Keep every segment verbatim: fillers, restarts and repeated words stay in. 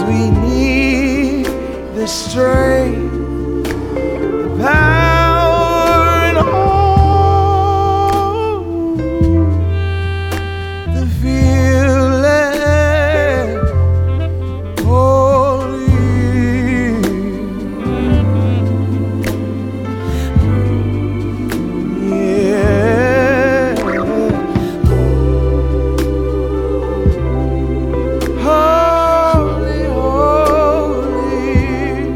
we need the strength, the power, and all the feeling, holy. Yeah. Holy, holy.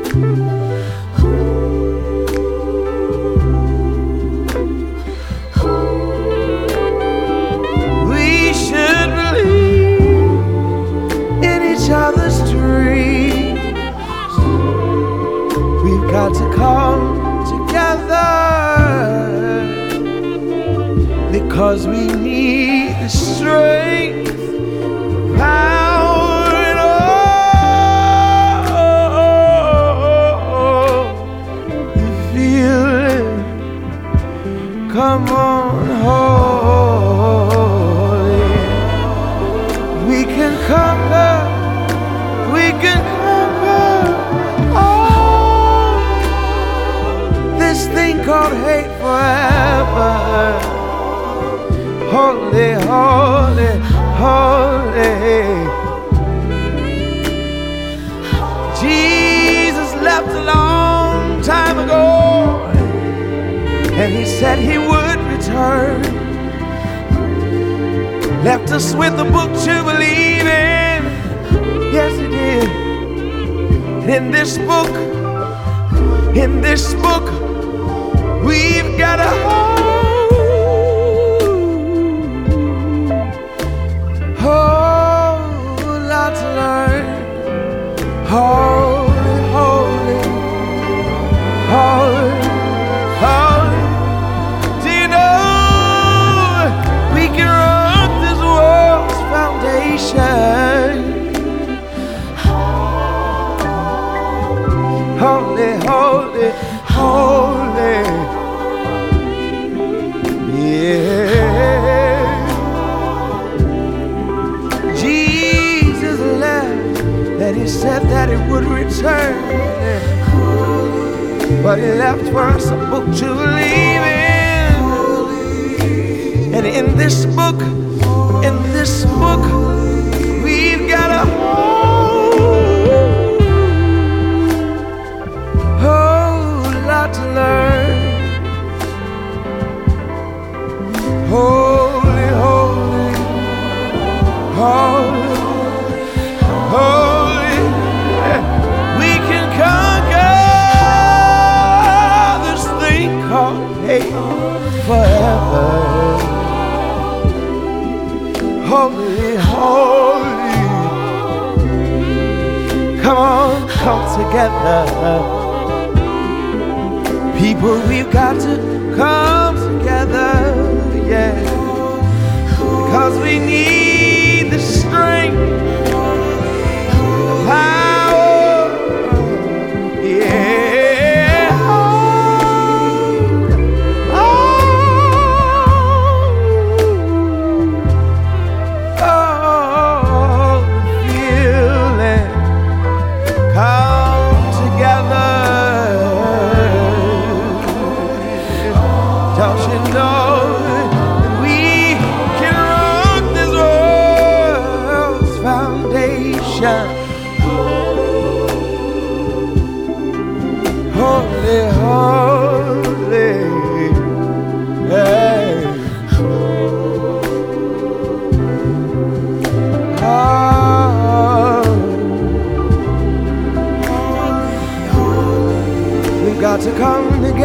We should believe in each other's dreams. We've got to come together because we need the strength, power, and all the feeling. Come on, holy. We can conquer, we can conquer all this thing called hate forever. Holy, holy, holy. Jesus left a long time ago, and he said he would return. Left us with a book to believe in. Yes, he did. And in this book, in this book, we've got a whole, whole lot to learn. Holy, holy, holy, holy. Do you know we can rock this world's foundation? Holy, holy, holy. Yeah. Jesus left, that he said that it would return, but he left for us a book to believe in. And in this book, in this book, we've got a whole, whole lot to learn. Holy, holy, holy, holy. We can conquer this thing called hate forever. Holy, holy. Come on, come together. People, we've got to come together, yeah. Because we need the strength, the power, yeah. Oh, oh, oh, the feeling. Come together. Don't you know that we can rock this world's foundation? Holy, holy, hey. Oh, we've got to come together.